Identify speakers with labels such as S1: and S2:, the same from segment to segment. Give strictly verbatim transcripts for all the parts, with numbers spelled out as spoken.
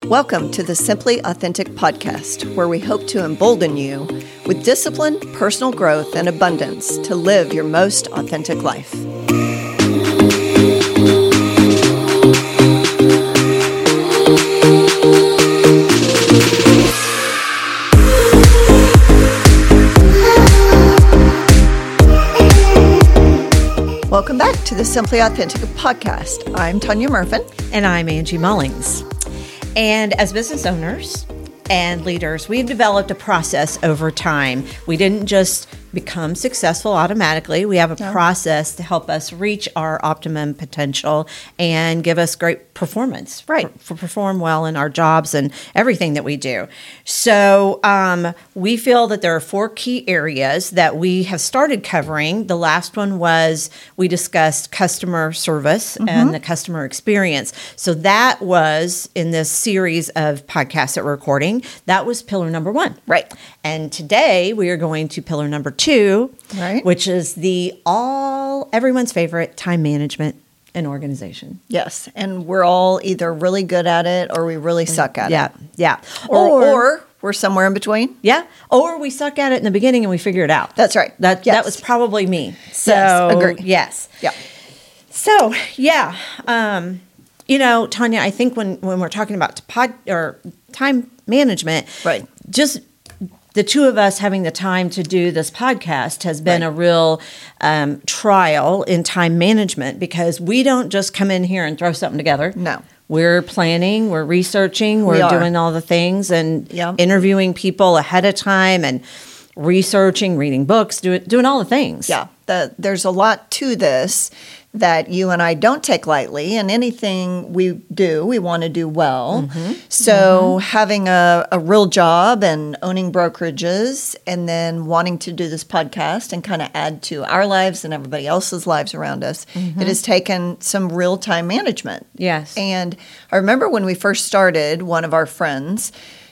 S1: Welcome to the Simply Authentic podcast, where we hope to embolden you with discipline, personal growth, and abundance to live your most authentic life. Welcome back to the Simply Authentic podcast. I'm Tanya Murfin.
S2: And I'm Angie Mullings. And as business owners and leaders, we've developed a process over time. We didn't just become successful automatically. We have a no. process to help us reach our optimum potential and give us great performance.
S1: Right.
S2: For, for perform well in our jobs and everything that we do. So um, we feel that there are four key areas that we have started covering. The last one was we discussed customer service mm-hmm. and the customer experience. So that was in this series of podcasts that we're recording. That was pillar number one.
S1: Right.
S2: And today we are going to pillar number two,
S1: right.
S2: which is the all everyone's favorite time management and organization.
S1: Yes. And we're all either really good at it or we really suck at
S2: yeah,
S1: it.
S2: Yeah.
S1: Or, or, or we're somewhere in between.
S2: Yeah. Or we suck at it in the beginning and we figure it out.
S1: That's right.
S2: That
S1: yes.
S2: that was probably me. So,
S1: yes. Agree.
S2: Yes.
S1: Yeah.
S2: So, yeah. Um, you know, Tanya, I think when, when we're talking about pod or time management,
S1: right.
S2: just the two of us having the time to do this podcast has been
S1: right.
S2: a real um, trial in time management because we don't just come in here and throw something together.
S1: No.
S2: We're planning, we're researching, we're
S1: we
S2: doing all the things and
S1: yeah.
S2: interviewing people ahead of time and researching, reading books, doing doing all the things.
S1: Yeah, the, there's a lot to this that you and I don't take lightly, and anything we do, we want to do well. Mm-hmm. So mm-hmm. having a, a real job and owning brokerages and then wanting to do this podcast and kind of add to our lives and everybody else's lives around us, mm-hmm. it has taken some real time management.
S2: Yes.
S1: And I remember when we first started, one of our friends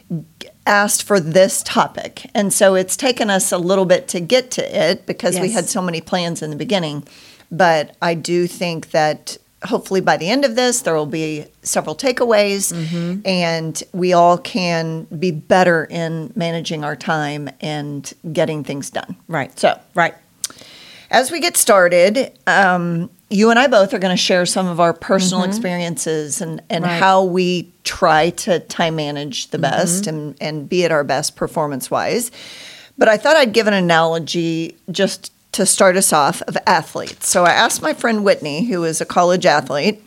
S1: asked for this topic. And so it's taken us a little bit to get to it because yes. we had so many plans in the beginning. But I do think that hopefully by the end of this, there will be several takeaways mm-hmm. and we all can be better in managing our time and getting things done.
S2: Right.
S1: So,
S2: right.
S1: As we get started, um, you and I both are going to share some of our personal mm-hmm. experiences and, and right. how we try to time manage the best mm-hmm. and, and be at our best performance-wise. But I thought I'd give an analogy just to start us off of athletes. So I asked my friend Whitney, who is a college athlete,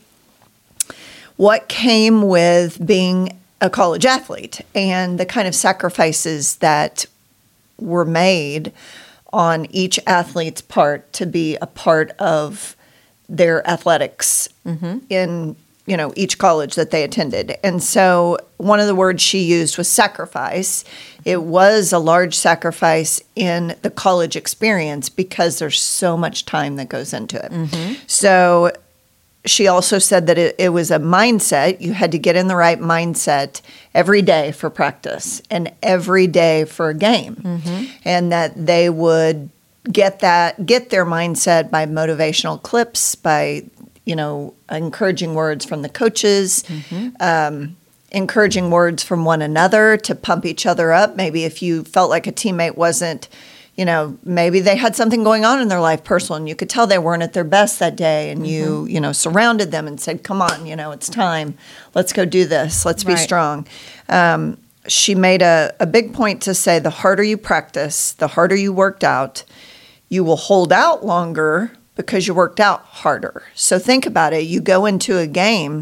S1: what came with being a college athlete and the kind of sacrifices that were made on each athlete's part to be a part of their athletics mm-hmm. in, you know, each college that they attended. And so one of the words she used was sacrifice. It was a large sacrifice in the college experience because there's so much time that goes into it. Mm-hmm. So she also said that it, it was a mindset. You had to get in the right mindset every day for practice and every day for a game. Mm-hmm. And that they would get that, get their mindset by motivational clips, by, you know, encouraging words from the coaches, mm-hmm. um, encouraging words from one another to pump each other up. Maybe if you felt like a teammate wasn't, you know, maybe they had something going on in their life personal and you could tell they weren't at their best that day and mm-hmm. you, you know, surrounded them and said, come on, you know, it's time. Let's go do this. Let's be right. strong. Um, she made a, a big point to say the harder you practice, the harder you worked out, you will hold out longer because you worked out harder. So think about it. You go into a game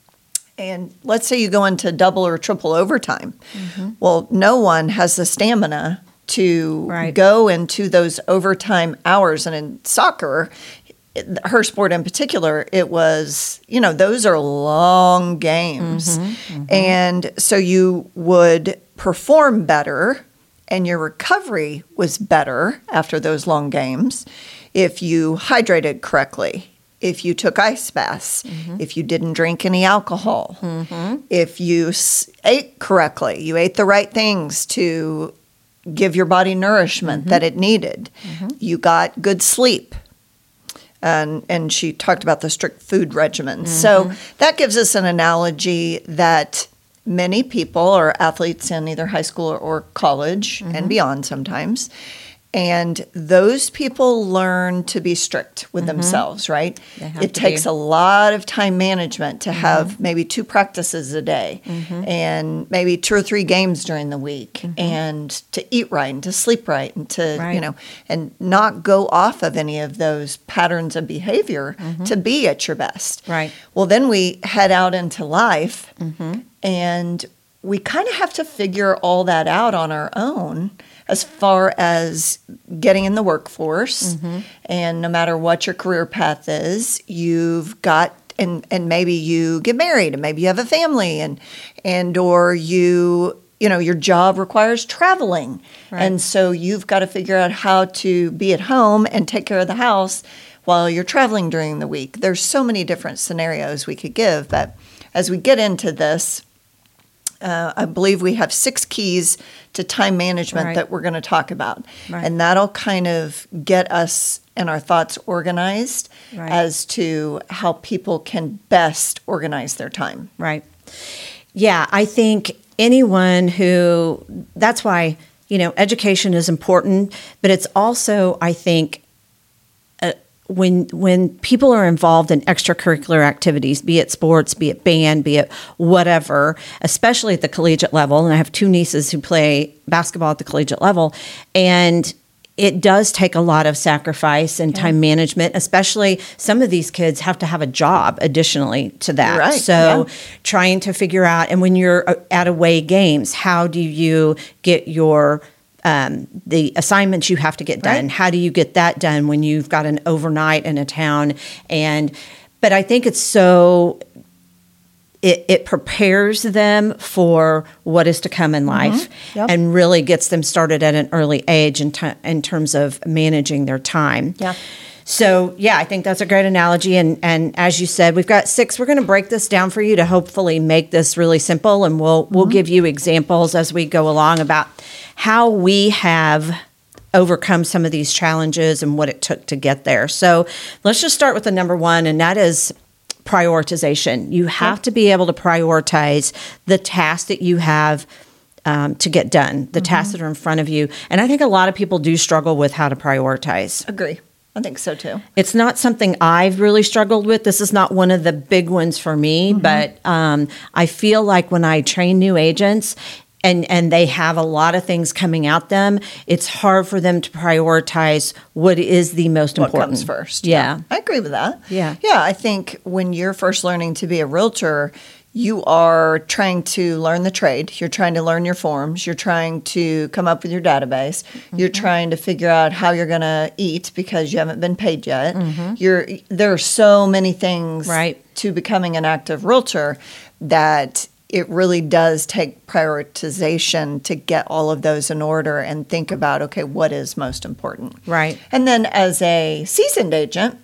S1: and let's say you go into double or triple overtime. Mm-hmm. Well, no one has the stamina to right. go into those overtime hours. And in soccer, her sport in particular, it was, you know, those are long games. Mm-hmm. Mm-hmm. And so you would perform better and your recovery was better after those long games if you hydrated correctly, if you took ice baths, mm-hmm. if you didn't drink any alcohol, mm-hmm. if you s- ate correctly, you ate the right things to give your body nourishment mm-hmm. that it needed, mm-hmm. you got good sleep. And, and she talked about the strict food regimen. Mm-hmm. So that gives us an analogy that many people are athletes in either high school or, or college
S2: Mm-hmm.
S1: and beyond sometimes. And those people learn to be strict with
S2: Mm-hmm.
S1: themselves, right?
S2: They have
S1: It
S2: to
S1: takes
S2: be.
S1: a lot of time management to
S2: Mm-hmm.
S1: have maybe two practices a day and maybe two or three games during the week and to eat right and to sleep right and to,
S2: Mm-hmm. Right.
S1: you know, and not go off of any of those patterns of behavior to be at your best.
S2: Right.
S1: Well, then we head out into life and we kind of have to figure all that out on our own as far as getting in the workforce. And no matter what your career path is, you've got and and maybe you get married and maybe you have a family and and or you you know your job requires traveling.
S2: Right.
S1: And so you've got to figure out how to be at home and take care of the house while you're traveling during the week. There's so many different scenarios we could give, but as we get into this, uh, I believe we have six keys to time management
S2: Right.
S1: that we're going to talk about.
S2: Right.
S1: And that'll kind of get us and our thoughts organized
S2: Right.
S1: as to how people can best organize their time.
S2: Right. Yeah, I think anyone who, that's why, you know, education is important, but it's also, I think, uh, when when people are involved in extracurricular activities, be it sports, be it band, be it whatever, especially at the collegiate level, and I have two nieces who play basketball at the collegiate level, and it does take a lot of sacrifice and time management, especially some of these kids have to have a job additionally to that.
S1: Right,
S2: So
S1: yeah.
S2: trying to figure out, and when you're uh, at away games, how do you get your um, the assignments you have to get done?
S1: Right.
S2: How do you get that done when you've got an overnight in a town? And but I think it's so it, it prepares them for what is to come in life
S1: Yep.
S2: and really gets them started at an early age in, t- in terms of managing their time.
S1: Yeah.
S2: So, yeah, I think that's a great analogy. And, and as you said, we've got six. We're going to break this down for you to hopefully make this really simple. And we'll, we'll give you examples as we go along about how we have overcome some of these challenges and what it took to get there. So let's just start with the number one, and that is prioritization. You have to be able to prioritize the tasks that you have um, to get done, the tasks that are in front of you. And I think a lot of people do struggle with how to prioritize.
S1: Agree. I think so too.
S2: It's not something I've really struggled with. This is not one of the big ones for me, but um, I feel like when I train new agents, and and they have a lot of things coming at them, it's hard for them to prioritize what is the most
S1: What
S2: important.
S1: comes first.
S2: Yeah.
S1: I agree with that.
S2: Yeah.
S1: Yeah, I think when you're first learning to be a realtor, you are trying to learn the trade. You're trying to learn your forms. You're trying to come up with your database.
S2: Mm-hmm.
S1: You're trying to figure out how you're going to eat because you haven't been paid yet. You're there are so many things
S2: Mm-hmm. Right.
S1: to becoming an active realtor that it really does take prioritization to get all of those in order and think about, okay, what is most important?
S2: Right.
S1: And then as a seasoned agent,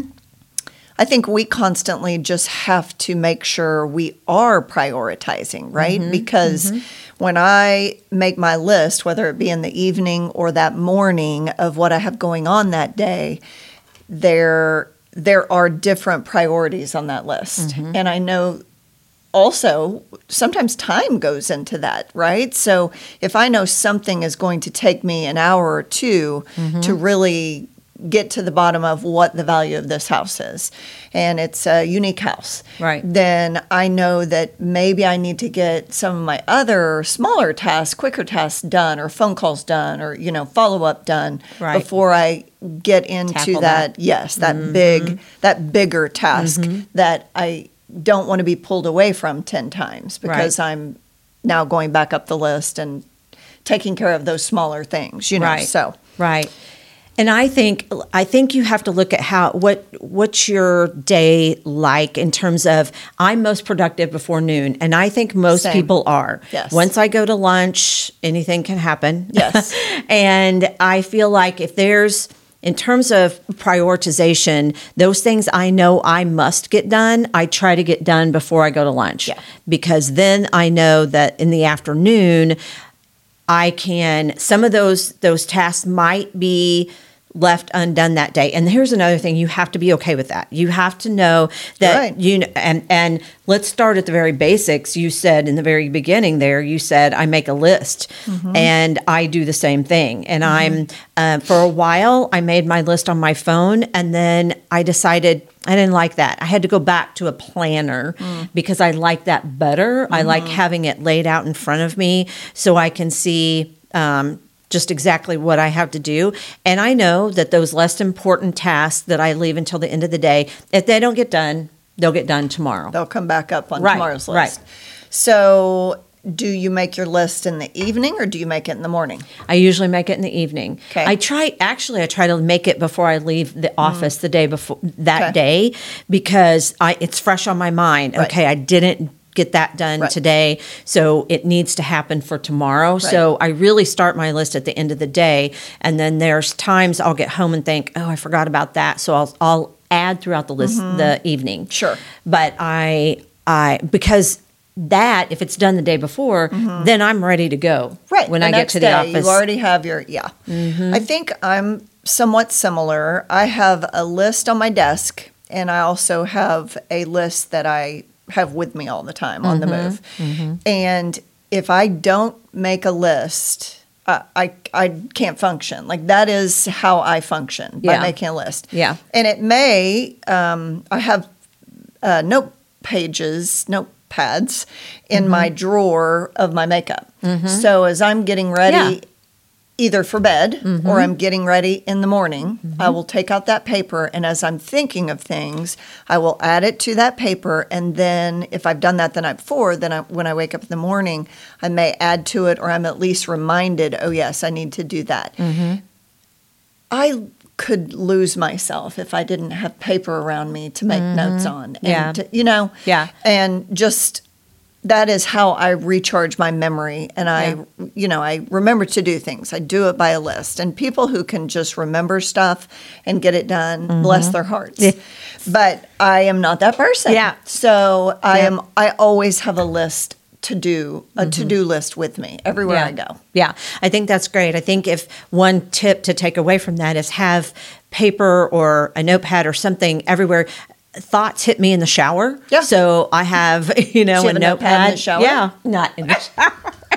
S1: I think we constantly just have to make sure we are prioritizing, right? Because when I make my list, whether it be in the evening or that morning of what I have going on that day, there there are different priorities on that list. And I know also sometimes time goes into that, right? So if I know something is going to take me an hour or two to really get to the bottom of what the value of this house is, and it's a unique house,
S2: Right.
S1: then I know that maybe I need to get some of my other smaller tasks, quicker tasks done, or phone calls done, or, you know, follow-up done
S2: Right.
S1: before I get into
S2: Tackle
S1: that,
S2: that.
S1: yes, that big, that bigger task that I don't want to be pulled away from ten times because
S2: Right.
S1: I'm now going back up the list and taking care of those smaller things, you know,
S2: Right.
S1: so.
S2: Right. And I think I think you have to look at how what what's your day like in terms of I'm most productive before noon, and I think most
S1: Same.
S2: people are.
S1: Yes.
S2: Once I go to lunch, anything can happen.
S1: Yes.
S2: And I feel like if there's in terms of prioritization, those things I know I must get done, I try to get done before I go to lunch.
S1: Yeah.
S2: Because then I know that in the afternoon I can some of those those tasks might be left undone that day. And here's another thing, you have to be okay with that. You have to know that
S1: Right.
S2: you and and let's start at the very basics. You said in the very beginning there, you said I make a list,
S1: Mm-hmm.
S2: and I do the same thing. And I'm uh, for a while I made my list on my phone, and then I decided I didn't like that. I had to go back to a planner
S1: Mm.
S2: because I like that better. I like having it laid out in front of me so I can see um, just exactly what I have to do. And I know that those less important tasks that I leave until the end of the day, if they don't get done, they'll get done tomorrow.
S1: They'll come back up on
S2: Right,
S1: tomorrow's list.
S2: right.
S1: So, do you make your list in the evening or do you make it in the morning?
S2: I usually make it in the evening.
S1: Okay.
S2: I try, actually, I try to make it before I leave the office the day before that
S1: Okay.
S2: day because I it's fresh on my mind.
S1: Right.
S2: Okay, I didn't get that done
S1: Right.
S2: today, so it needs to happen for tomorrow. So I really start my list at the end of the day, and then there's times I'll get home and think, oh, I forgot about that, so I'll I'll add throughout the list the evening.
S1: Sure.
S2: But I I because that if it's done the day before, then I'm ready to go.
S1: Right.
S2: When
S1: the
S2: I get
S1: next
S2: to the
S1: day,
S2: office. Mm-hmm.
S1: You already have your, yeah. I think I'm somewhat similar. I have a list on my desk, and I also have a list that I have with me all the time on the
S2: Mm-hmm.
S1: move. And if I don't make a list, uh, I, I can't function. Like that is how I function, by
S2: Yeah.
S1: making a list.
S2: Yeah.
S1: And it may, um, I have uh, note pages, notepads in
S2: Mm-hmm.
S1: my drawer of my makeup. So as I'm getting ready,
S2: Yeah. Mm-hmm.
S1: either for bed or I'm getting ready in the morning, I will take out that paper, and as I'm thinking of things, I will add it to that paper. And then if I've done that the night before, then I, when I wake up in the morning, I may add to it, or I'm at least reminded, oh yes, I need to do that. I could lose myself if I didn't have paper around me to make notes on. And
S2: Yeah.
S1: to, you know,
S2: Yeah.
S1: and just that is how I recharge my memory. And I, you know, I remember to do things. I do it by a list. And people who can just remember stuff and get it done, bless their hearts.
S2: Yeah.
S1: But I am not that person.
S2: Yeah.
S1: So I
S2: Yeah.
S1: am, I always have a list to do, a to-do list with me everywhere
S2: yeah.
S1: I go.
S2: Yeah, I think that's great. I think if one tip to take away from that is have paper or a notepad or something everywhere. Thoughts hit me in the shower.
S1: Yeah.
S2: So I have, you know,
S1: Do you
S2: a
S1: have a
S2: notepad.
S1: notepad in the shower?
S2: Yeah, not in the shower.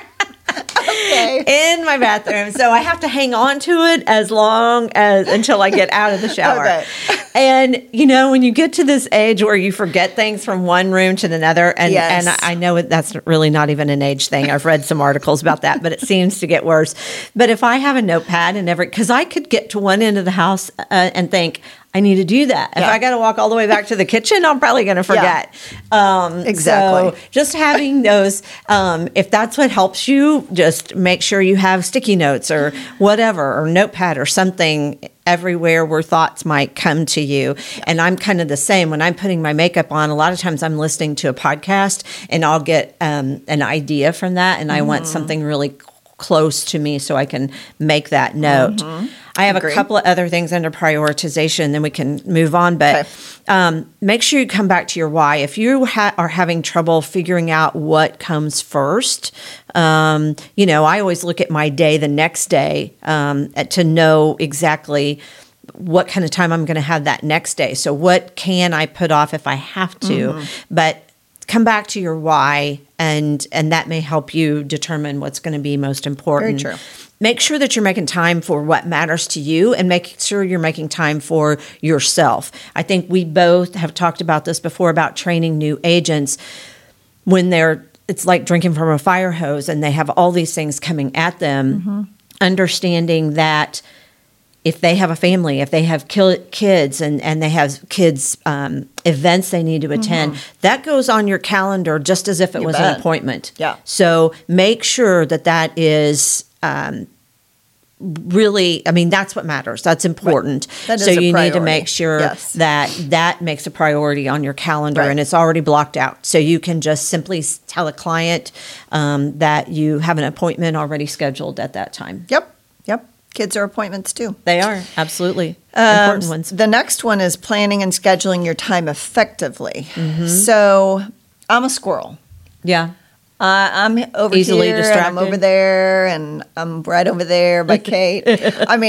S1: Okay.
S2: In my bathroom. So I have to hang on to it as long as until I get out of the shower.
S1: Okay.
S2: And you know, when you get to this age where you forget things from one room to another, and
S1: Yes.
S2: and I know it, that's really not even an age thing. I've read some articles about that, but it seems to get worse. But if I have a notepad and every, because I could get to one end of the house uh, and think, I need to do that. If
S1: Yeah.
S2: I got to walk all the way back to the kitchen, I'm probably going to forget. Um,
S1: Exactly.
S2: So just having those, um, if that's what helps you, just make sure you have sticky notes or whatever, or notepad or something everywhere where thoughts might come to you. And I'm kind of the same. When I'm putting my makeup on, a lot of times I'm listening to a podcast and I'll get um, an idea from that. And I want something really close to me so I can make that note. I have
S1: Agree.
S2: a couple of other things under prioritization, then we can move on. But
S1: Okay.
S2: um, make sure you come back to your why. If you ha- are having trouble figuring out what comes first, um, you know, I always look at my day the next day um, to know exactly what kind of time I'm going to have that next day. So what can I put off if I have to? But come back to your why, and and that may help you determine what's going to be most important.
S1: Very true.
S2: Make sure that you're making time for what matters to you, and make sure you're making time for yourself. I think we both have talked about this before about training new agents when they're, it's like drinking from a fire hose and they have all these things coming at them, understanding that if they have a family, if they have ki- kids and, and they have kids um, events they need to attend, that goes on your calendar just as if it
S1: You
S2: was
S1: bet.
S2: an appointment.
S1: Yeah.
S2: So make sure that that is um, really, I mean, that's what matters. That's important.
S1: That is
S2: so
S1: a
S2: you need to
S1: priority.
S2: make sure
S1: Yes.
S2: that that makes a priority on your calendar
S1: Right.
S2: and it's already blocked out. So you can just simply s- tell a client um, that you have an appointment already scheduled at that time.
S1: Yep. Yep. Kids are appointments too.
S2: They are, absolutely.
S1: Um,
S2: Important ones.
S1: The next one is planning and scheduling your time effectively.
S2: Mm-hmm.
S1: So I'm a squirrel.
S2: Yeah.
S1: Uh, I'm over
S2: Easily
S1: here, and I'm
S2: distracted.
S1: over there, and I'm right over there by Kate. I mean,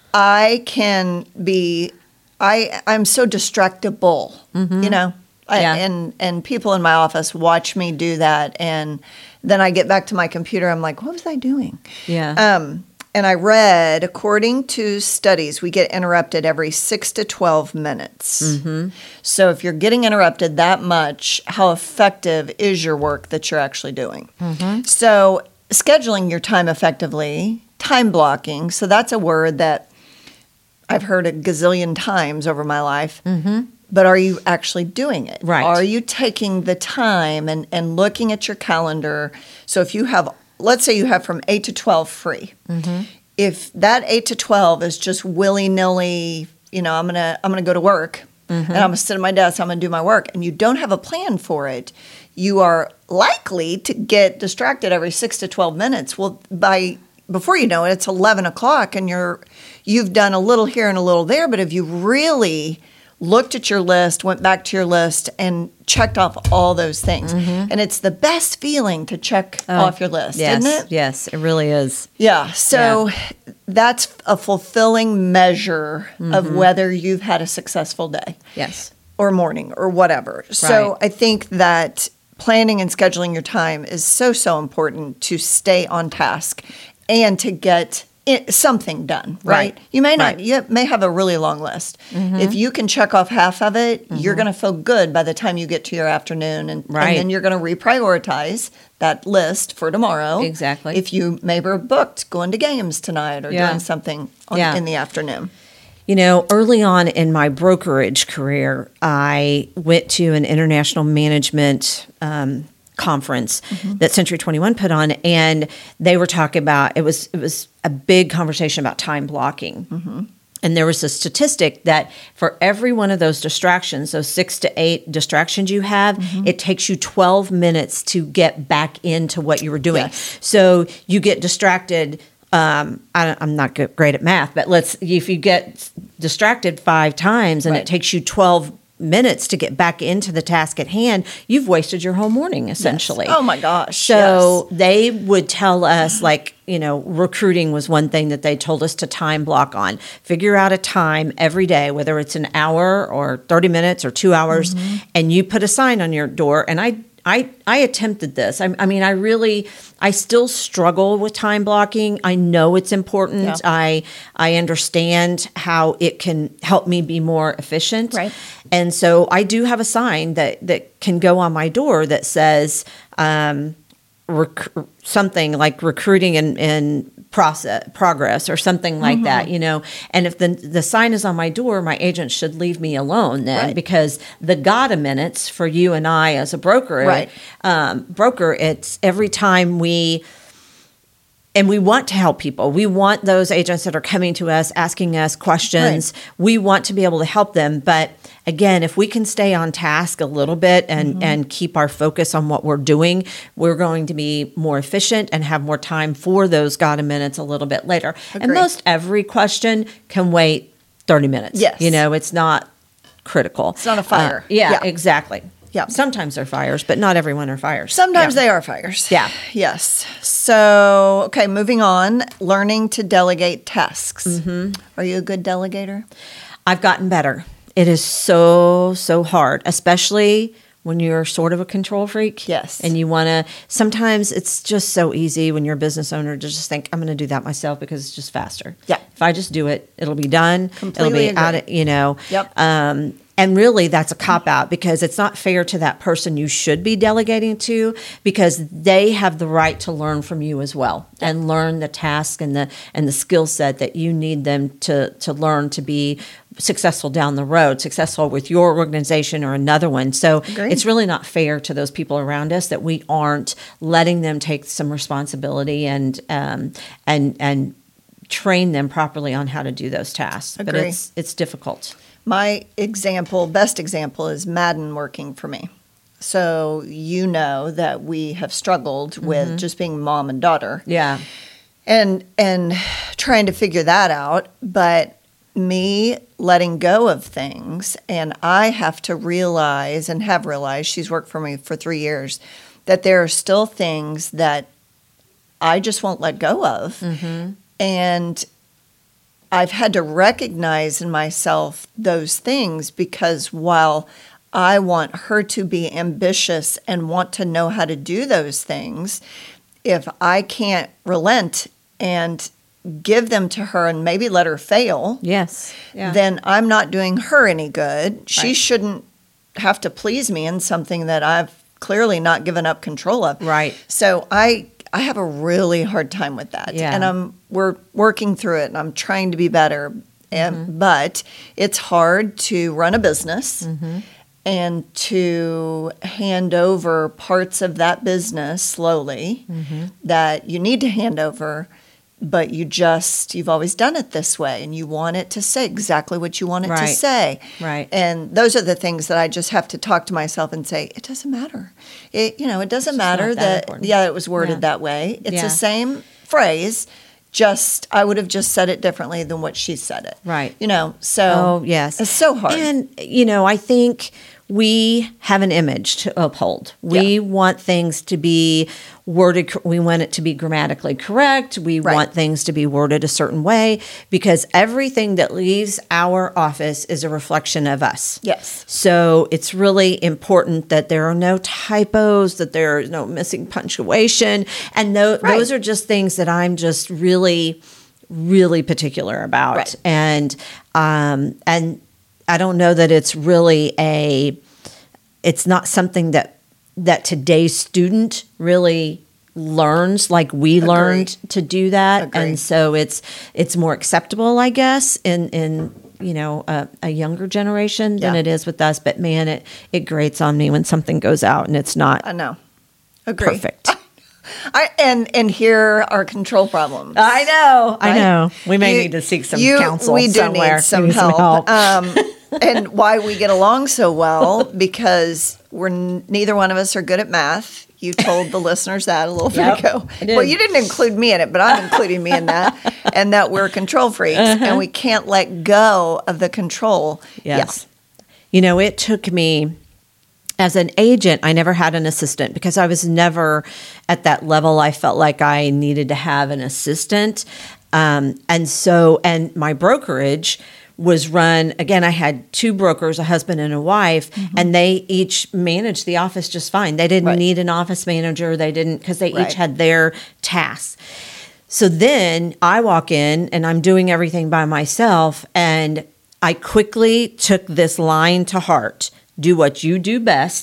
S1: I can be, I, I'm so distractible,
S2: Mm-hmm.
S1: you know, I,
S2: Yeah.
S1: and, and people in my office watch me do that. And then I get back to my computer. I'm like, what was I doing?
S2: Yeah.
S1: Um, and I read, according to studies, we get interrupted every six to twelve minutes.
S2: Mm-hmm.
S1: So if you're getting interrupted that much, how effective is your work that you're actually doing?
S2: Mm-hmm.
S1: So scheduling your time effectively, time blocking. So that's a word that I've heard a gazillion times over my life.
S2: Mm-hmm.
S1: But are you actually doing it?
S2: Right.
S1: Are you taking the time and, and looking at your calendar? So if you have, let's say you have from eight to twelve free.
S2: Mm-hmm.
S1: If that eight to twelve is just willy-nilly, you know, I'm going to I'm going to go to work
S2: Mm-hmm.
S1: and I'm going to sit at my desk, I'm going to do my work, and you don't have a plan for it, you are likely to get distracted every six to twelve minutes. Well, by before you know it, it's eleven o'clock and you're you've done a little here and a little there, but have you really looked at your list, went back to your list, and checked off all those things?
S2: Mm-hmm.
S1: And it's the best feeling to check
S2: Oh,
S1: off your list,
S2: yes,
S1: isn't it?
S2: Yes, it really is.
S1: Yeah. So that's a fulfilling measure
S2: Mm-hmm.
S1: of whether you've had a successful day
S2: Yes.
S1: or morning or whatever. So
S2: Right.
S1: I think that planning and scheduling your time is so, so important to stay on task and to get it, something done, right?
S2: Right.
S1: You may not,
S2: Right.
S1: you may have a really long list. If you can check off half of it, you're going to feel good by the time you get to your afternoon. And,
S2: Right.
S1: and then you're going to reprioritize that list for tomorrow.
S2: Exactly.
S1: If you maybe are booked going to games tonight or
S2: Yeah.
S1: doing something on,
S2: Yeah.
S1: in the afternoon.
S2: You know, early on in my brokerage career, I went to an international management um, conference
S1: Mm-hmm.
S2: that Century twenty-one put on, and they were talking about it was it was a big conversation about time blocking.
S1: Mm-hmm.
S2: And there was a statistic that for every one of those distractions, those six to eight distractions you have,
S1: Mm-hmm.
S2: it takes you twelve minutes to get back into what you were doing.
S1: Yes.
S2: So you get distracted. Um, I, I'm not good, great at math, but let's if you get distracted five times and
S1: Right.
S2: it takes you twelve minutes to get back into the task at hand, you've wasted your whole morning essentially.
S1: Yes. Oh my gosh.
S2: So they would tell us, like, you know, recruiting was one thing that they told us to time block on. Figure out a time every day, whether it's an hour or thirty minutes or two hours,
S1: Mm-hmm.
S2: and you put a sign on your door. And I, I, I attempted this. I, I mean, I really, I still struggle with time blocking. I know it's important.
S1: Yeah.
S2: I, I understand how it can help me be more efficient.
S1: Right.
S2: And so I do have a sign that, that can go on my door that says, um, rec- something like recruiting and, and process progress or something like
S1: Mm-hmm.
S2: that, you know. And if the the sign is on my door, my agent should leave me alone then,
S1: Right.
S2: because the gotta minutes for you and I as a broker,
S1: Right.
S2: um, broker, it's every time we. And we want to help people. We want those agents that are coming to us, asking us questions. We want to be able to help them. But again, if we can stay on task a little bit and,
S1: Mm-hmm.
S2: and keep our focus on what we're doing, we're going to be more efficient and have more time for those gotta minutes a little bit later. And
S1: Agree.
S2: most every question can wait thirty minutes.
S1: Yes.
S2: You know, it's not critical.
S1: It's not a fire.
S2: Uh, yeah,
S1: Yeah.
S2: exactly.
S1: Yeah.
S2: Sometimes they're fires, but not everyone are fires.
S1: Sometimes
S2: Yeah.
S1: they are fires.
S2: Yeah.
S1: Yes. So, okay, moving on. Learning to delegate tasks. Mm-hmm. Are you a good delegator?
S2: I've gotten better. It is so, so hard, especially when you're sort of a control freak.
S1: Yes.
S2: And you want to, sometimes it's just so easy when you're a business owner to just think, I'm going to do that myself because it's just faster.
S1: Yeah.
S2: If I just do it, it'll be done.
S1: Completely
S2: it'll be out
S1: agree.
S2: of, you know.
S1: Yep.
S2: Um, and really, that's a cop out because it's not fair to that person you should be delegating to, because they have the right to learn from you as well and learn the task and the and the skill set that you need them to to learn to be successful down the road, successful with your organization or another one. So
S1: Agreed.
S2: it's really not fair to those people around us that we aren't letting them take some responsibility and um, and and train them properly on how to do those tasks. But
S1: Agree.
S2: it's it's difficult.
S1: My example, best example, is Madden working for me. So you know that we have struggled with just being mom and daughter.
S2: Yeah.
S1: and and trying to figure that out, but me letting go of things, and I have to realize and have realized, she's worked for me for three years, that there are still things that I just won't let go of.
S2: Mm-hmm.
S1: And I've had to recognize in myself those things, because while I want her to be ambitious and want to know how to do those things, if I can't relent and give them to her and maybe let her fail,
S2: Yes. Yeah.
S1: then I'm not doing her any good. She
S2: Right.
S1: shouldn't have to please me in something that I've clearly not given up control of.
S2: Right.
S1: So I I have a really hard time with that.
S2: Yeah.
S1: And I'm we're working through it, and I'm trying to be better. And
S2: Mm-hmm.
S1: but it's hard to run a business
S2: Mm-hmm.
S1: and to hand over parts of that business slowly
S2: Mm-hmm.
S1: that you need to hand over, but you just, you've always done it this way, and you want it to say exactly what you want it to
S2: Right.
S1: say.
S2: Right.
S1: And those are the things that I just have to talk to myself and say, it doesn't matter. It, you know, it doesn't
S2: It's
S1: matter
S2: not that
S1: that,
S2: important.
S1: yeah, it was worded
S2: Yeah.
S1: that way. It's
S2: Yeah.
S1: the same phrase, just, I would have just said it differently than what she said it.
S2: Right.
S1: You know, so
S2: Oh, yes.
S1: it's so hard.
S2: And, you know, I think we have an image to uphold. We
S1: Yeah.
S2: want things to be worded, cor- we want it to be grammatically correct. We
S1: Right.
S2: want things to be worded a certain way, because everything that leaves our office is a reflection of us.
S1: Yes.
S2: So it's really important that there are no typos, that there is no missing punctuation. And tho-
S1: Right.
S2: those are just things that I'm just really, really particular about.
S1: Right.
S2: And, um, and I don't know that it's really a, it's not something that, that today's student really learns like we
S1: Agree.
S2: learned to do that.
S1: Agree.
S2: And so it's, it's more acceptable, I guess, in, in, you know, a, a younger generation than
S1: Yeah.
S2: it is with us. But man, it, it grates on me when something goes out and it's not
S1: I know. Agree.
S2: perfect.
S1: I, and and here are control problems.
S2: I know. I
S1: Right?
S2: know. We may
S1: You-
S2: need to seek some
S1: you-
S2: counsel
S1: We do
S2: somewhere.
S1: need some
S2: We need
S1: help. Um, and why we get along so well, because we're n- neither one of us are good at math. You told the listeners that a little bit
S2: Yep,
S1: ago.
S2: I did.
S1: Well, you didn't include me in it, but I'm including me in that. And that we're control freaks,
S2: Uh-huh.
S1: and we can't let go of the control.
S2: Yes. You know, it took me, as an agent, I never had an assistant because I was never at that level. I felt like I needed to have an assistant. Um, and so, and my brokerage was run, again, I had two brokers, a husband and a wife, and they each managed the office just fine. They didn't
S1: Right.
S2: need an office manager. They didn't, because they
S1: Right.
S2: each had their tasks. So then I walk in and I'm doing everything by myself, and I quickly took this line to heart: do what you do best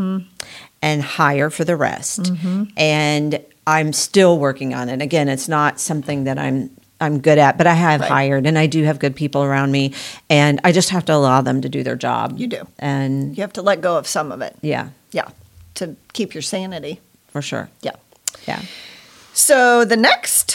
S2: and hire for the rest. And I'm still working on it. Again, it's not something that I'm I'm good at, but I have
S1: Right.
S2: hired, and I do have good people around me, and I just have to allow them to do their job.
S1: You do.
S2: And
S1: You have to let go of some of it.
S2: yeah,
S1: Yeah. To keep your sanity.
S2: for sure.
S1: Yeah.
S2: Yeah.
S1: So the next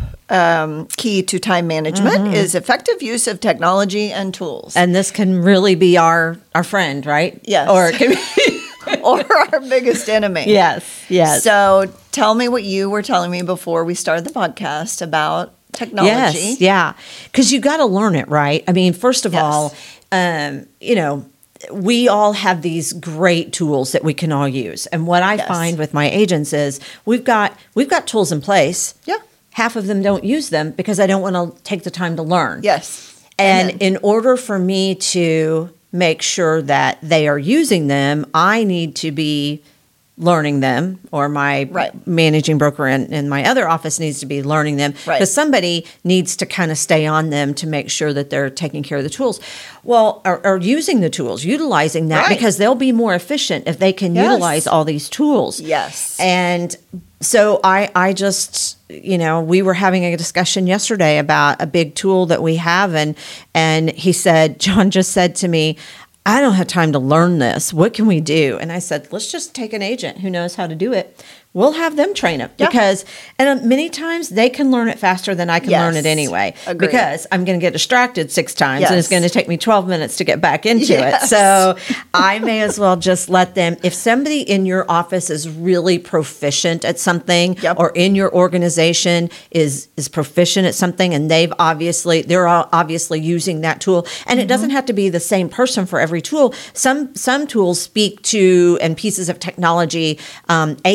S1: um, key to time management is effective use of technology and tools.
S2: And this can really be our our friend, right?
S1: Yes.
S2: Or it can be
S1: or our biggest enemy.
S2: yes, yes.
S1: So tell me what you were telling me before we started the podcast about technology.
S2: Yes, yeah. Because you got to learn it, right? I mean, first of
S1: Yes.
S2: all, um, you know, we all have these great tools that we can all use. And what I
S1: Yes.
S2: find with my agents is we've got we've got tools in place.
S1: Yeah.
S2: Half of them don't use them because I don't want to take the time to learn.
S1: Yes.
S2: And
S1: Amen.
S2: in order for me to make sure that they are using them, I need to be learning them, or my
S1: Right.
S2: managing broker in, in my other office needs to be learning them.
S1: Right.
S2: Because somebody needs to kind of stay on them to make sure that they're taking care of the tools. Well, or, or using the tools, utilizing that,
S1: Right.
S2: because they'll be more efficient if they can
S1: Yes.
S2: utilize all these tools.
S1: Yes.
S2: And so I, I just, you know, we were having a discussion yesterday about a big tool that we have, and and he said, John just said to me, I don't have time to learn this. What can we do? And I said, let's just take an agent who knows how to do it. We'll have them train it
S1: Yeah.
S2: because, and uh, many times they can learn it faster than I can learn
S1: Yes.
S2: it anyway.
S1: Agreed.
S2: Because I'm going to get distracted six times and it's
S1: Yes.
S2: going to take me twelve minutes to get back into
S1: Yes.
S2: it. So I may as well just let them, if somebody in your office is really proficient at something,
S1: Yep.
S2: or in your organization is is proficient at something, and they've obviously, they're all obviously using that tool. And it
S1: Mm-hmm.
S2: doesn't have to be the same person for every tool. Some some tools speak to, and pieces of technology, um, A I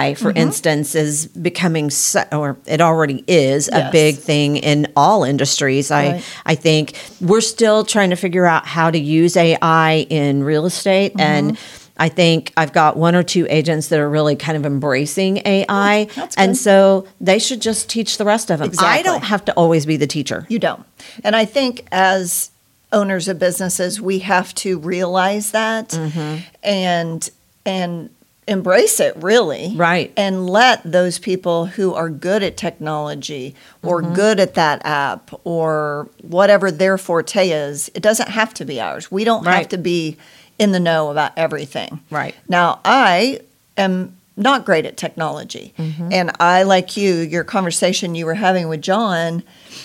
S2: I, for mm-hmm. instance, is becoming, so, or it already is, yes. a big thing in all industries. I, right. I think we're still trying to figure out how to use A I in real estate. Mm-hmm. And I think I've got one or two agents that are really kind of embracing A I.
S1: Oh,
S2: and so they should just teach the rest of them.
S1: Exactly.
S2: I don't have to always be the teacher.
S1: You don't. And I think as owners of businesses, we have to realize that mm-hmm. and and embrace it, really.
S2: Right.
S1: And let those people who are good at technology or mm-hmm. good at that app or whatever their forte is, it doesn't have to be ours. We don't
S2: right.
S1: have to be in the know about everything.
S2: Right.
S1: Now, I am not great at technology. Mm-hmm. And I, like you, your conversation you were having with John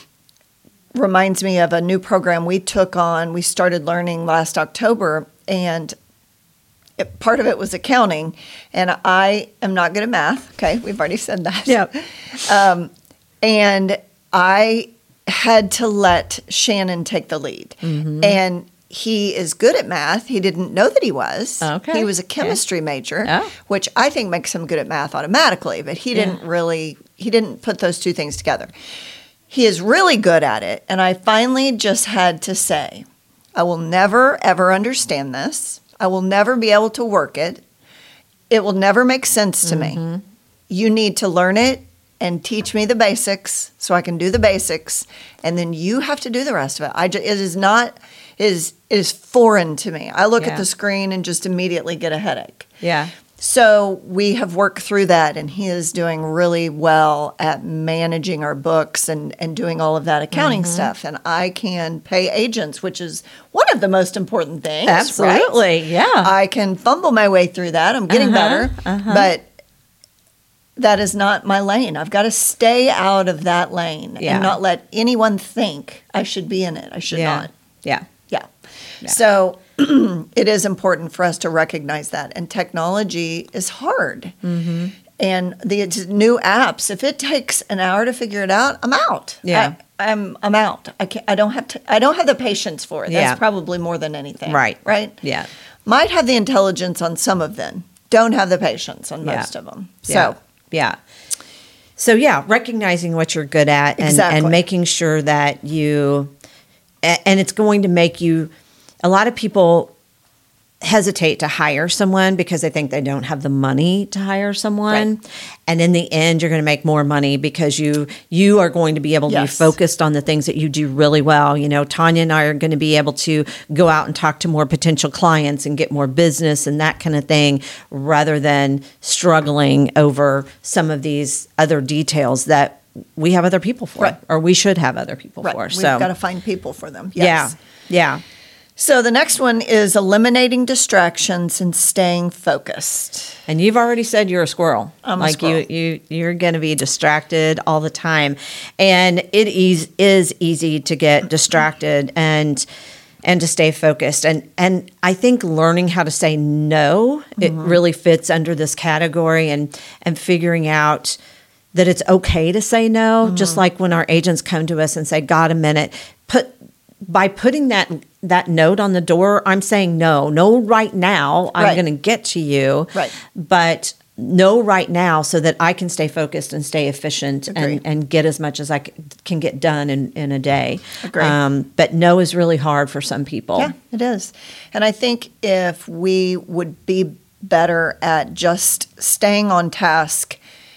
S1: reminds me of a new program we took on. We started learning last October, and it, part of it was accounting. And I am not good at math. Okay, we've already said that.
S2: Yep.
S1: Um, and I had to let Shannon take the lead. Mm-hmm. And he is good at math. He didn't know that he was.
S2: Okay.
S1: He was a chemistry okay. major,
S2: oh.
S1: which I think makes him good at math automatically. But he yeah. didn't really, he didn't put those two things together. He is really good at it, and I finally just had to say, I will never, ever understand this. I will never be able to work it. It will never make sense to mm-hmm. me. You need to learn it and teach me the basics so I can do the basics, and then you have to do the rest of it. I just, it is not, it is, it is foreign to me. I look yeah. at the screen and just immediately get a headache.
S2: Yeah.
S1: So we have worked through that, and he is doing really well at managing our books and, and doing all of that accounting mm-hmm. stuff. And I can pay agents, which is one of the most important things.
S2: Absolutely,
S1: right?
S2: yeah.
S1: I can fumble my way through that. I'm getting uh-huh, better. Uh-huh. But that is not my lane. I've got to stay out of that lane
S2: yeah.
S1: and not let anyone think I should be in it. I should
S2: yeah.
S1: not.
S2: Yeah.
S1: Yeah. yeah. So it is important for us to recognize that. And technology is hard. Mm-hmm. And the new apps, if it takes an hour to figure it out, I'm out.
S2: Yeah.
S1: I, I'm I'm out. I can't, I don't have to, I don't have the patience for it. That's
S2: yeah.
S1: probably more than anything.
S2: Right.
S1: Right?
S2: Yeah.
S1: Might have the intelligence on some of them. Don't have the patience on
S2: yeah.
S1: most of them. So
S2: yeah. yeah. So yeah, recognizing what you're good at and,
S1: exactly.
S2: and making sure that you, and it's going to make you, a lot of people hesitate to hire someone because they think they don't have the money to hire someone.
S1: Right.
S2: And in the end, you're going to make more money because you you are going to be able to
S1: yes.
S2: be focused on the things that you do really well. You know, Tanya and I are going to be able to go out and talk to more potential clients and get more business and that kind of thing, rather than struggling over some of these other details that we have other people for,
S1: right.
S2: or we should have other people
S1: right.
S2: for.
S1: We've
S2: So
S1: got to find people for them. Yes.
S2: Yeah. Yeah.
S1: So the next one is eliminating distractions and staying focused.
S2: And you've already said you're a squirrel.
S1: I'm a
S2: like
S1: squirrel.
S2: you, you, you're going to be distracted all the time, and it is is easy to get distracted and and to stay focused. And and I think learning how to say no, mm-hmm. it really fits under this category, and and figuring out that it's okay to say no. Mm-hmm. Just like when our agents come to us and say, "God, a minute," put by putting that. that note on the door, I'm saying no, no right now. I'm
S1: right.
S2: going to get to you,
S1: right.
S2: but no right now so that I can stay focused and stay efficient
S1: Agree.
S2: and, and get as much as I can get done in, in a day.
S1: Agree.
S2: Um, but no is really hard for some people.
S1: Yeah, it is. And I think if we would be better at just staying on task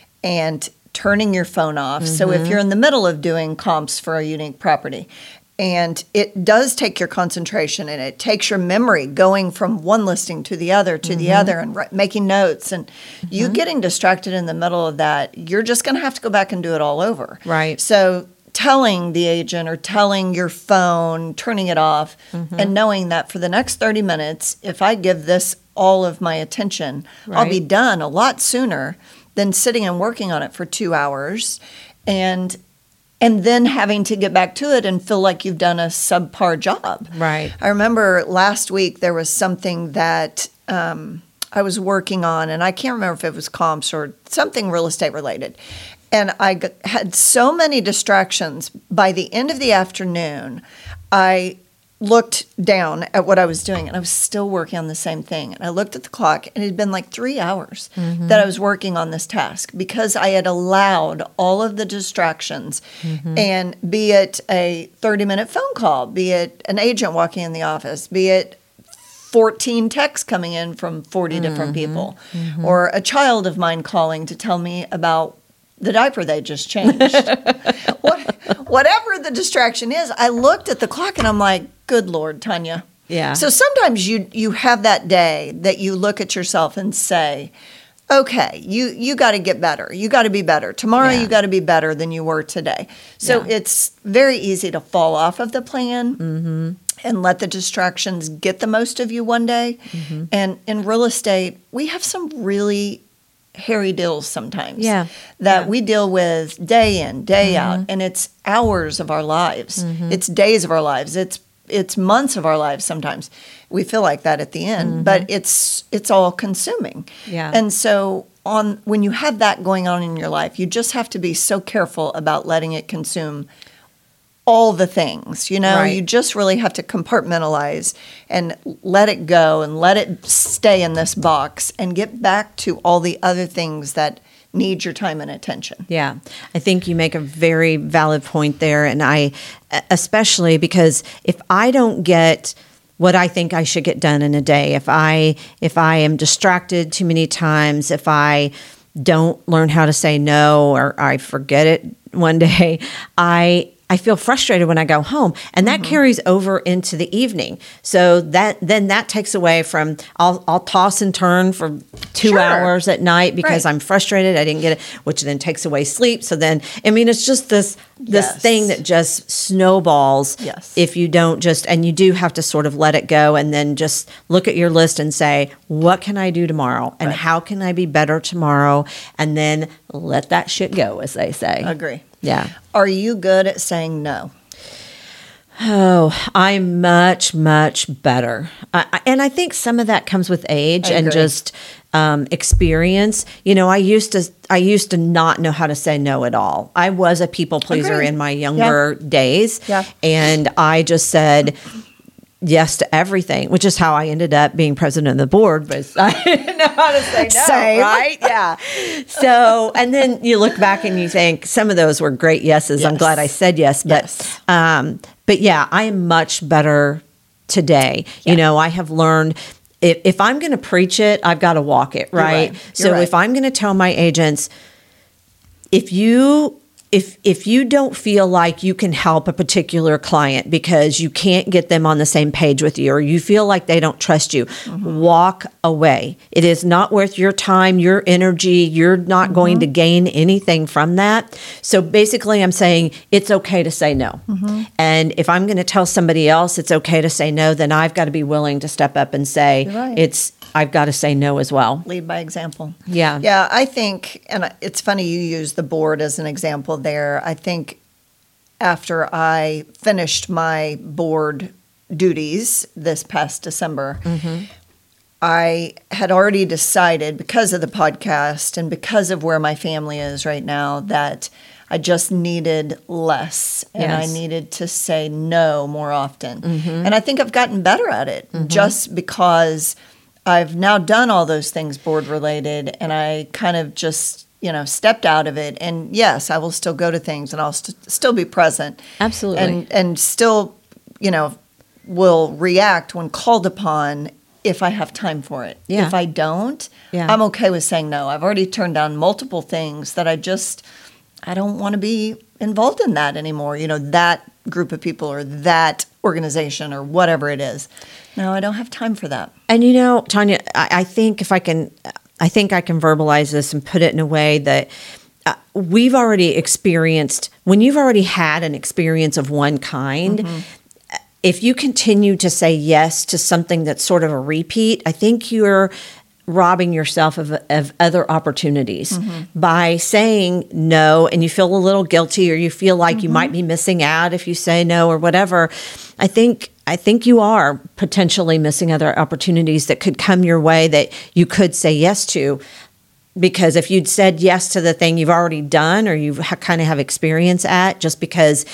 S1: and turning your phone off. Mm-hmm. So if you're in the middle of doing comps for a unique property, and it does take your concentration, and it takes your memory going from one listing to the other to mm-hmm. the other, and ri- making notes. And mm-hmm. you getting distracted in the middle of that, you're just going to have to go back and do it all over.
S2: Right.
S1: So telling the agent or telling your phone, turning it off, mm-hmm. and knowing that for the next thirty minutes, if I give this all of my attention, right. I'll be done a lot sooner than sitting and working on it for two hours. And And then having to get back to it and feel like you've done a subpar job.
S2: Right.
S1: I remember last week there was something that um, I was working on, and I can't remember if it was comps or something real estate related. And I g- had so many distractions. By the end of the afternoon, I looked down at what I was doing, and I was still working on the same thing. And I looked at the clock, and it had been like three hours mm-hmm. that I was working on this task because I had allowed all of the distractions, mm-hmm. and be it a thirty-minute phone call, be it an agent walking in the office, be it fourteen texts coming in from forty mm-hmm. different people, mm-hmm. or a child of mine calling to tell me about the diaper they just changed. what, whatever the distraction is, I looked at the clock and I'm like, good Lord, Tanya.
S2: Yeah.
S1: So sometimes you you have that day that you look at yourself and say, okay, you, you got to get better. You got to be better. Tomorrow yeah. you got to be better than you were today. So yeah. it's very easy to fall off of the plan mm-hmm. and let the distractions get the most of you one day. Mm-hmm. And in real estate, we have some really hairy deals sometimes
S2: yeah.
S1: that
S2: yeah.
S1: we deal with day in, day mm-hmm. out, and it's hours of our lives. Mm-hmm. It's days of our lives. It's it's months of our lives sometimes. We feel like that at the end, mm-hmm. but it's it's all consuming.
S2: Yeah.
S1: And so on when you have that going on in your life, you just have to be so careful about letting it consume all the things, you know,
S2: right.
S1: you just really have to compartmentalize and let it go and let it stay in this box and get back to all the other things that need your time and attention.
S2: Yeah, I think you make a very valid point there. And I, especially because if I don't get what I think I should get done in a day, if I, if I am distracted too many times, if I don't learn how to say no, or I forget it one day, I I feel frustrated when I go home, and that mm-hmm. carries over into the evening. So that then that takes away from I'll I'll toss and turn for two sure. hours at night because right. I'm frustrated. I didn't get it, which then takes away sleep. So then I mean it's just this this
S1: yes.
S2: thing that just snowballs
S1: yes.
S2: if you don't just and you do have to sort of let it go and then just look at your list and say, what can I do tomorrow and
S1: right.
S2: how can I be better tomorrow, and then let that shit go, as they say.
S1: Agree.
S2: Yeah.
S1: Are you good at saying no?
S2: Oh, I'm much, much better. I, I, and I think some of that comes with age and just um, experience. You know, I used to I used to not know how to say no at all. I was a people pleaser
S1: Agreed.
S2: in my younger
S1: yeah.
S2: days.
S1: Yeah.
S2: And I just said yes to everything, which is how I ended up being president of the board, but I didn't know how to say no,
S1: Same.
S2: right? Yeah. So, and then you look back and you think some of those were great yeses.
S1: Yes.
S2: I'm glad I said yes, but,
S1: yes.
S2: um, but yeah, I am much better today. Yeah. You know, I have learned if, if I'm going to preach it, I've got to walk it, right?
S1: right.
S2: So
S1: right.
S2: if I'm going to tell my agents, if you If if you don't feel like you can help a particular client because you can't get them on the same page with you, or you feel like they don't trust you, mm-hmm. walk away. It is not worth your time, your energy. You're not mm-hmm. going to gain anything from that. So basically, I'm saying it's okay to say no. Mm-hmm. And if I'm going to tell somebody else it's okay to say no, then I've got to be willing to step up and say
S1: right.
S2: it's I've got to say no as well.
S1: Lead by example.
S2: Yeah.
S1: Yeah, I think, and it's funny you use the board as an example there. I think after I finished my board duties this past December, mm-hmm. I had already decided, because of the podcast and because of where my family is right now, that I just needed less and yes. I needed to say no more often. Mm-hmm. And I think I've gotten better at it mm-hmm. just because I've now done all those things board related, and I kind of just, you know, stepped out of it. And yes, I will still go to things and I'll st- still be present.
S2: Absolutely.
S1: And, and still, you know, will react when called upon if I have time for it.
S2: Yeah.
S1: If I don't,
S2: yeah.
S1: I'm okay with saying no. I've already turned down multiple things that I just, I don't want to be involved in that anymore. You know, that group of people or that organization or whatever it is. No, I don't have time for that.
S2: And you know, Tanya, I, I think if I can, I think I can verbalize this and put it in a way that uh, we've already experienced, when you've already had an experience of one kind, mm-hmm. if you continue to say yes to something that's sort of a repeat, I think you're robbing yourself of, of other opportunities mm-hmm. by saying no, and you feel a little guilty or you feel like mm-hmm. you might be missing out if you say no or whatever. I think I think you are potentially missing other opportunities that could come your way that you could say yes to. Because if you'd said yes to the thing you've already done or you ha- kind of have experience at, just because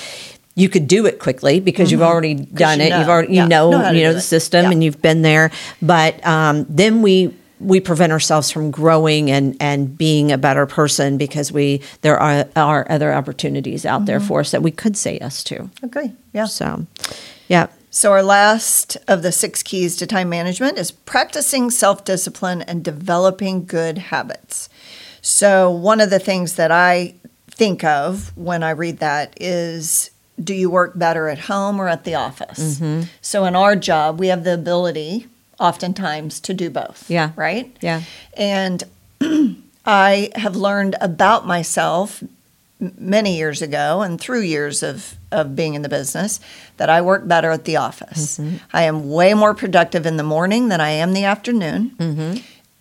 S2: you could do it quickly because mm-hmm. you've already done
S1: you
S2: it.
S1: Know.
S2: You've already,
S1: yeah.
S2: you know,
S1: know
S2: you know the
S1: it.
S2: system
S1: yeah.
S2: and you've been there. But um, then we we prevent ourselves from growing and, and being a better person because we there are, are other opportunities out mm-hmm. there for us that we could say yes to.
S1: Agree. Yeah.
S2: So, yeah.
S1: So our last of the six keys to time management is practicing self-discipline and developing good habits. So one of the things that I think of when I read that is, do you work better at home or at the office? Mm-hmm. So in our job, we have the ability oftentimes to do both.
S2: Yeah.
S1: Right?
S2: Yeah.
S1: And I have learned about myself many years ago and through years of, of being in the business that I work better at the office. Mm-hmm. I am way more productive in the morning than I am the afternoon. Mm-hmm.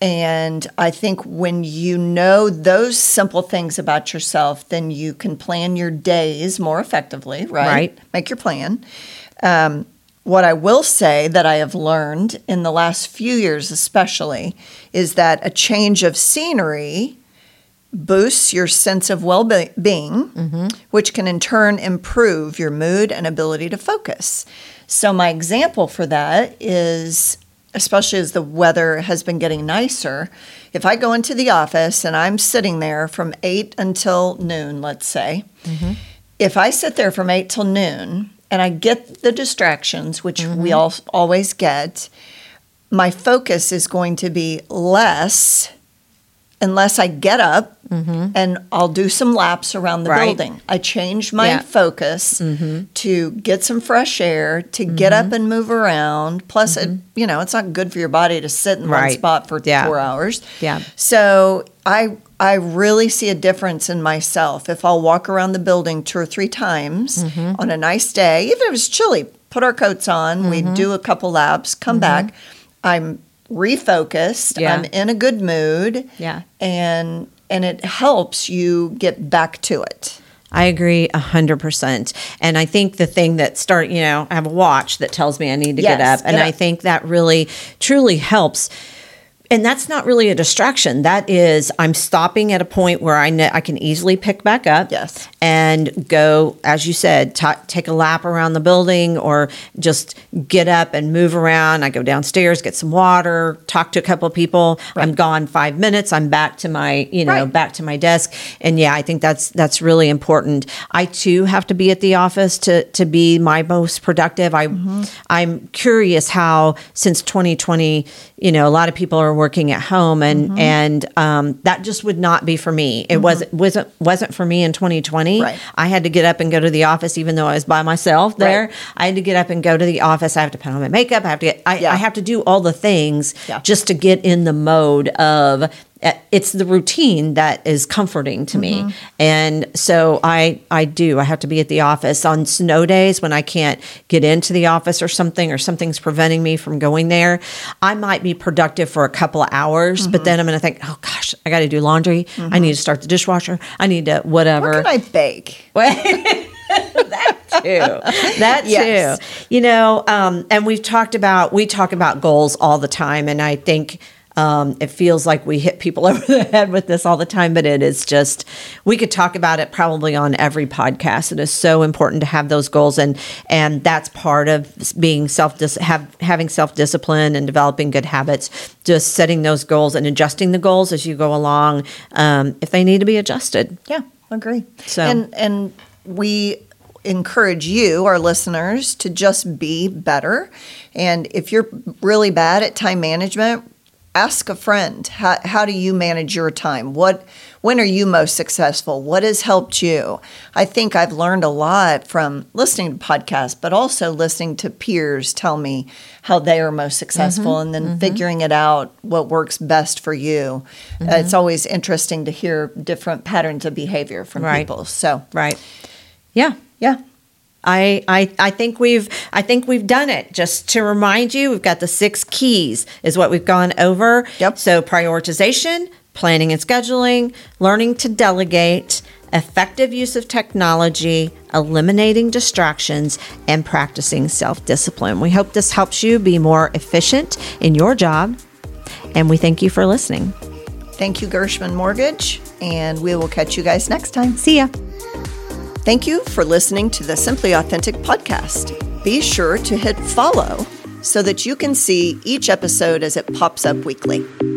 S1: And I think when you know those simple things about yourself, then you can plan your days more effectively, right?
S2: Right.
S1: Make your plan. Um, what I will say that I have learned in the last few years especially is that a change of scenery boosts your sense of well-being, mm-hmm. which can in turn improve your mood and ability to focus. So my example for that is, especially as the weather has been getting nicer, if I go into the office and I'm sitting there from eight until noon, let's say, mm-hmm. if I sit there from eight till noon and I get the distractions, which mm-hmm. we all always get, my focus is going to be less unless I get up mm-hmm. and I'll do some laps around the right. building. I change my yeah. focus mm-hmm. to get some fresh air, to mm-hmm. get up and move around. Plus, mm-hmm. it, you know, it's not good for your body to sit in right. one spot for yeah. four hours.
S2: Yeah.
S1: So I I really see a difference in myself if I'll walk around the building two or three times mm-hmm. on a nice day, even if it's chilly. Put our coats on, mm-hmm. we do a couple laps, come mm-hmm. back. I'm refocused. Yeah. I'm in a good mood.
S2: Yeah.
S1: And and it helps you get back to it.
S2: I agree a hundred percent. And I think the thing that start, you know, I have a watch that tells me I need to
S1: yes,
S2: get up. And
S1: get up.
S2: I think that really, truly helps. And that's not really a distraction. That is, I'm stopping at a point where I know I can easily pick back up.
S1: Yes.
S2: And go, as you said, t- take a lap around the building or just get up and move around. I go downstairs, get some water, talk to a couple of people. Right. I'm gone five minutes. I'm back to my, you know, right. back to my desk. And yeah, I think that's that's really important. I too have to be at the office to to be my most productive. I mm-hmm. I'm curious how since twenty twenty, you know, a lot of people are working at home, and mm-hmm. and um, that just would not be for me. It mm-hmm. wasn't wasn't wasn't for me in twenty twenty. Right. I had to get up and go to the office, even though I was by myself there. Right. I had to get up and go to the office. I have to put on my makeup. I have to get. I, yeah. I have to do all the things yeah. just to get in the mode of. It's the routine that is comforting to mm-hmm. me. And so I I do. I have to be at the office on snow days when I can't get into the office or something, or something's preventing me from going there. I might be productive for a couple of hours, mm-hmm. but then I'm going to think, oh gosh, I got to do laundry. Mm-hmm. I need to start the dishwasher. I need to whatever.
S1: What can I bake?
S2: that too. That
S1: yes.
S2: too. You know, um, and we've talked about, we talk about goals all the time. And I think Um, it feels like we hit people over the head with this all the time, but it is just, we could talk about it probably on every podcast. It is so important to have those goals, and and that's part of being self have having self discipline and developing good habits. Just setting those goals and adjusting the goals as you go along, um, if they need to be adjusted.
S1: Yeah, agree.
S2: So
S1: and and we encourage you, our listeners, to just be better. And if you're really bad at time management, ask a friend, how, how do you manage your time? What, when are you most successful? What has helped you? I think I've learned a lot from listening to podcasts, but also listening to peers tell me how they are most successful, mm-hmm, and then mm-hmm. figuring it out, what works best for you. Mm-hmm. Uh, it's always interesting to hear different patterns of behavior from
S2: right.
S1: people. So,
S2: right. Yeah.
S1: Yeah.
S2: I, I I think we've I think we've done it. Just to remind you, we've got the six keys is what we've gone over.
S1: Yep.
S2: So prioritization, planning and scheduling, learning to delegate, effective use of technology, eliminating distractions, and practicing self-discipline. We hope this helps you be more efficient in your job, and we thank you for listening.
S1: Thank you, Gershman Mortgage, and we will catch you guys next time.
S2: See ya.
S1: Thank you for listening to the Simply Authentic podcast. Be sure to hit follow so that you can see each episode as it pops up weekly.